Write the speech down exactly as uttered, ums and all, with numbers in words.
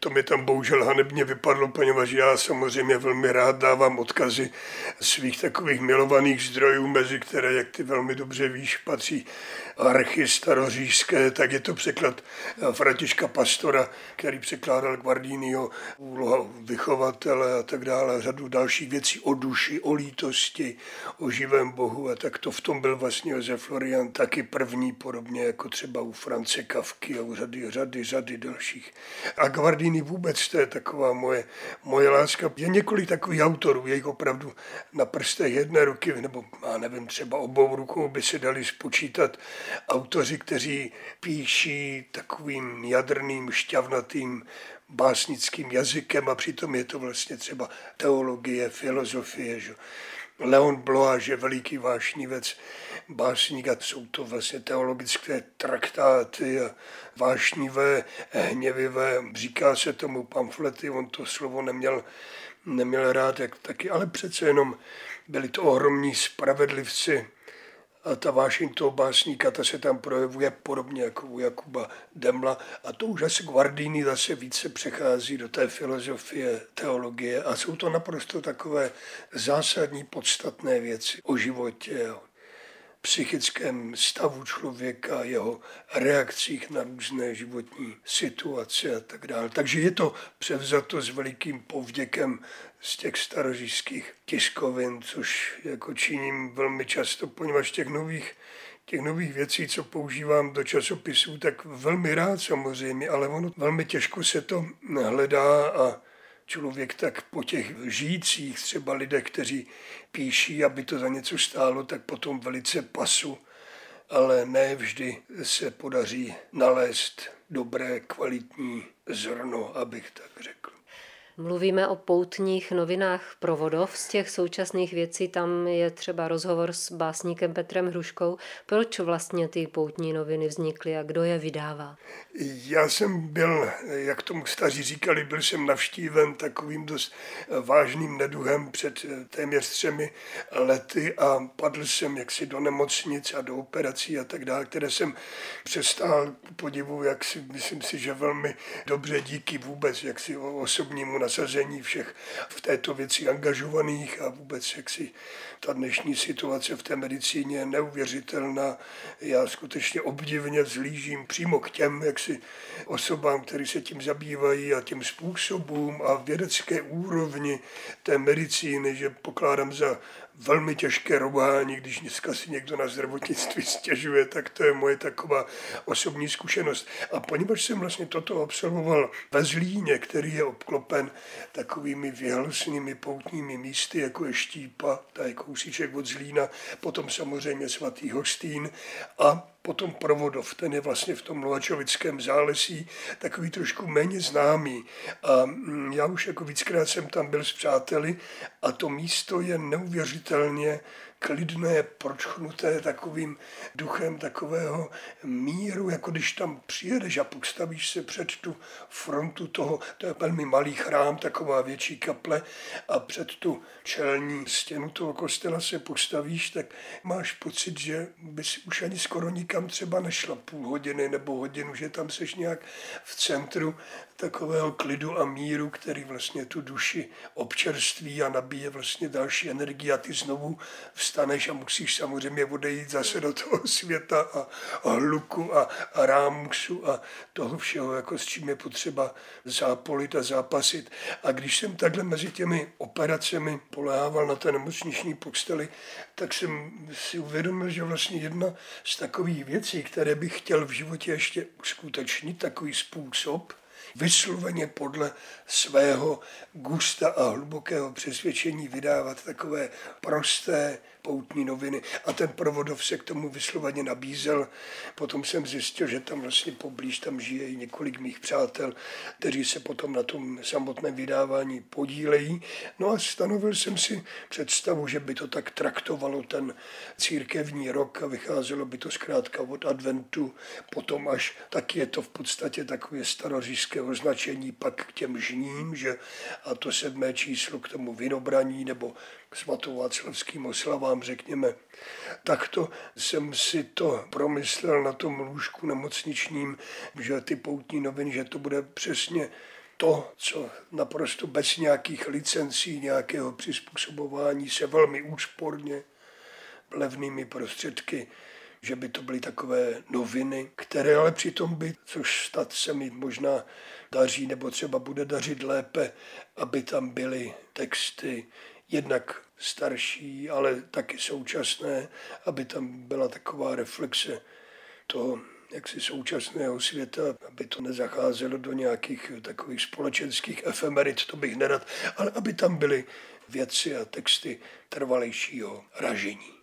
to mi tam bohužel hanebně vypadlo, poněvadž já samozřejmě velmi rád dávám odkazy svých takových milovaných zdrojů, mezi které, jak ty velmi dobře víš, patří archy staroříšské, tak je to překlad Františka Pastora, který překládal Guardiniho úloha vychovatele a tak dále, řadu dalších věcí o duši, o lítosti, o živém Bohu, a tak to v tom byl vlastně Josef Florian taky první, podobně jako třeba u France Kafky a u řady, řady, řady dalších. A Guardini vůbec, to je taková moje, moje láska. Je několik takových autorů, je jich opravdu na prstech jedné ruky, nebo já nevím, třeba obou rukou by se dali spočítat autoři, kteří píší takovým jadrným, šťavnatým, básnickým jazykem a přitom je to vlastně třeba teologie, filozofie. Že? Leon Blois je veliký vášnivec, básník, a jsou to vlastně teologické traktáty a vášnivé, hněvivé, říká se tomu pamflety, on to slovo neměl, neměl rád, jak taky, ale přece jenom byli to ohromní spravedlivci. A ta vášeň toho básníka, ta se tam projevuje podobně jako u Jakuba Demla. A to už asi Guardini zase více přechází do té filozofie, teologie. A jsou to naprosto takové zásadní, podstatné věci o životě, o psychickém stavu člověka, jeho reakcích na různé životní situace a tak dále. Takže je to převzato s velikým povděkem z těch staroříšských tiskovin, což jako činím velmi často, poněvadž těch nových, těch nových věcí, co používám do časopisů, tak velmi rád samozřejmě, ale ono velmi těžko se to hledá a člověk tak po těch žijících třeba lidech, kteří píší, aby to za něco stálo, tak potom velice pasu, ale ne vždy se podaří nalézt dobré, kvalitní zrno, abych tak řekl. Mluvíme o poutních novinách Provodov. Z těch současných věcí tam je třeba rozhovor s básníkem Petrem Hruškou. Proč vlastně ty poutní noviny vznikly a kdo je vydává? Já jsem byl, jak tomu staří říkali, byl jsem navštíven takovým dost vážným neduhem před téměř třemi lety a padl jsem jaksi do nemocnic a do operací a tak dále, které jsem přestál podivu, jak si, myslím si, že velmi dobře díky vůbec jaksi osobnímu nasazení všech v této věci angažovaných a vůbec jaksi ta dnešní situace v té medicíně je neuvěřitelná. Já skutečně obdivně vzlížím přímo k těm jaksi osobám, které se tím zabývají a těm způsobům a vědecké úrovni té medicíny, že pokládám za velmi těžké rouhání, když dneska si někdo na zdravotnictví stěžuje, tak to je moje taková osobní zkušenost. A poněvadž jsem vlastně toto absolvoval ve Zlíně, který je obklopen takovými věhlasnými poutními místy, jako je Štípa, to je kousíček od Zlína, potom samozřejmě svatý Hostín a potom Provodov, ten je vlastně v tom Luhačovickém zálesí takový trošku méně známý. A já už jako víckrát jsem tam byl s přáteli a to místo je neuvěřitelně klidné, pročchnuté takovým duchem takového míru, jako když tam přijedeš a postavíš se před tu frontu toho, to je velmi malý chrám, taková větší kaple a před tu čelní stěnu toho kostela se postavíš, tak máš pocit, že bys už ani skoro nikam třeba nešla půl hodiny nebo hodinu, že tam seš nějak v centru takového klidu a míru, který vlastně tu duši občerství a nabíje vlastně další energii a ty znovu vstaneš a musíš samozřejmě odejít zase do toho světa a, a hluku a, a rámusu a toho všeho, jako s čím je potřeba zápolit a zápasit. A když jsem takhle mezi těmi operacemi poléhával na té nemocniční posteli, tak jsem si uvědomil, že vlastně jedna z takových věcí, které bych chtěl v životě ještě uskutečnit, takový způsob, vysloveně podle svého gusta a hlubokého přesvědčení vydávat takové prosté poutní noviny. A ten Provodov se k tomu vysloveně nabízel. Potom jsem zjistil, že tam vlastně poblíž tam žije i několik mých přátel, kteří se potom na tom samotném vydávání podílejí. No a stanovil jsem si představu, že by to tak traktovalo ten církevní rok a vycházelo by to zkrátka od adventu, potom až tak je to v podstatě takové staroříšské označení pak k těm žním, že a to sedmé číslo k tomu vinobraní nebo k svatováclavským oslavám, řekněme. Takto jsem si to promyslel na tom lůžku nemocničním, že ty poutní noviny, že to bude přesně to, co naprosto bez nějakých licencí, nějakého přizpůsobování se velmi úsporně, levnými prostředky, že by to byly takové noviny, které ale přitom by, což snad se mi možná daří, nebo třeba bude dařit lépe, aby tam byly texty jednak starší, ale taky současné, aby tam byla taková reflexe toho jaksi současného světa, aby to nezacházelo do nějakých takových společenských efemerit, to bych nerad, ale aby tam byly věci a texty trvalejšího ražení.